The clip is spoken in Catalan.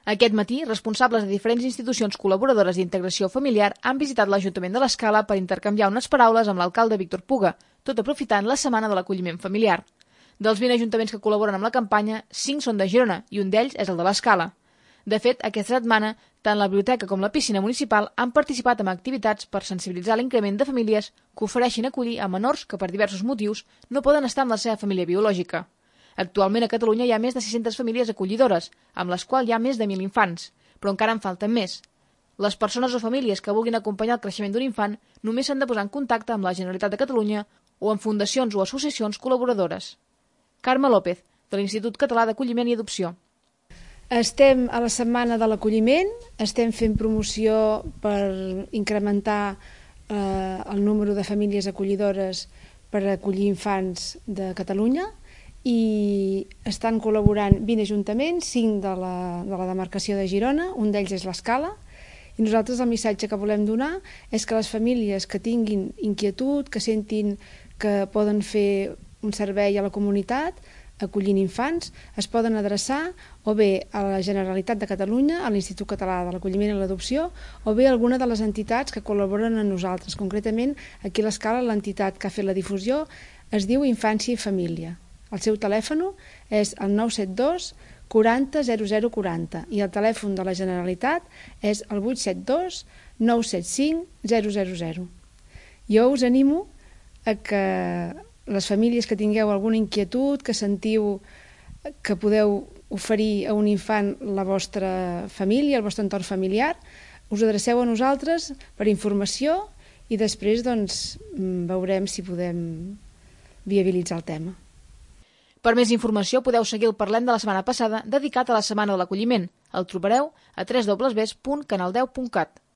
Aquest matí, responsables de diferents institucions col·laboradores d'integració familiar han visitat l'Ajuntament de l'Escala per intercanviar unes paraules amb l'alcalde Víctor Puga, tot aprofitant la setmana de l'acolliment familiar. Dels 20 ajuntaments que col·laboren amb la campanya, 5 són de Girona i un d'ells és el de l'Escala. De fet, aquesta setmana, tant la biblioteca com la piscina municipal han participat en activitats per sensibilitzar l'increment de famílies que ofereixin acollir a menors que per diversos motius no poden estar amb la seva família biològica. Actualment a Catalunya hi ha més de 600 famílies acollidores, amb les quals hi ha més de 1.000 infants, però encara en falten més. Les persones o famílies que vulguin acompanyar el creixement d'un infant només s'han de posar en contacte amb la Generalitat de Catalunya o amb fundacions o associacions col·laboradores. Carme López, de l'Institut Català d'Acolliment i Adopció. Estem a la setmana de l'acolliment, estem fent promoció per incrementar el número de famílies acollidores per acollir infants de Catalunya, i estan col·laborant 20 ajuntaments, 5 de la demarcació de Girona, un d'ells és l'Escala, i nosaltres el missatge que volem donar és que les famílies que tinguin inquietud, que sentin que poden fer un servei a la comunitat, acollint infants, es poden adreçar o bé a la Generalitat de Catalunya, a l'Institut Català de l'Acolliment i l'Adopció, o bé a alguna de les entitats que col·laboren amb nosaltres. Concretament, aquí a l'Escala, l'entitat que ha fet la difusió es diu Infància i Família. El seu telèfon és el 972 40 00 40 i el telèfon de la Generalitat és el 872 975 000. Jo us animo a que les famílies que tingueu alguna inquietud, que sentiu que podeu oferir a un infant la vostra família, el vostre entorn familiar, us adreceu a nosaltres per informació i després veurem si podem viabilitzar el tema. Per més informació podeu seguir el Parlem de la setmana passada dedicat a la Setmana de l'Acolliment. El trobareu a www.canaldeu.cat.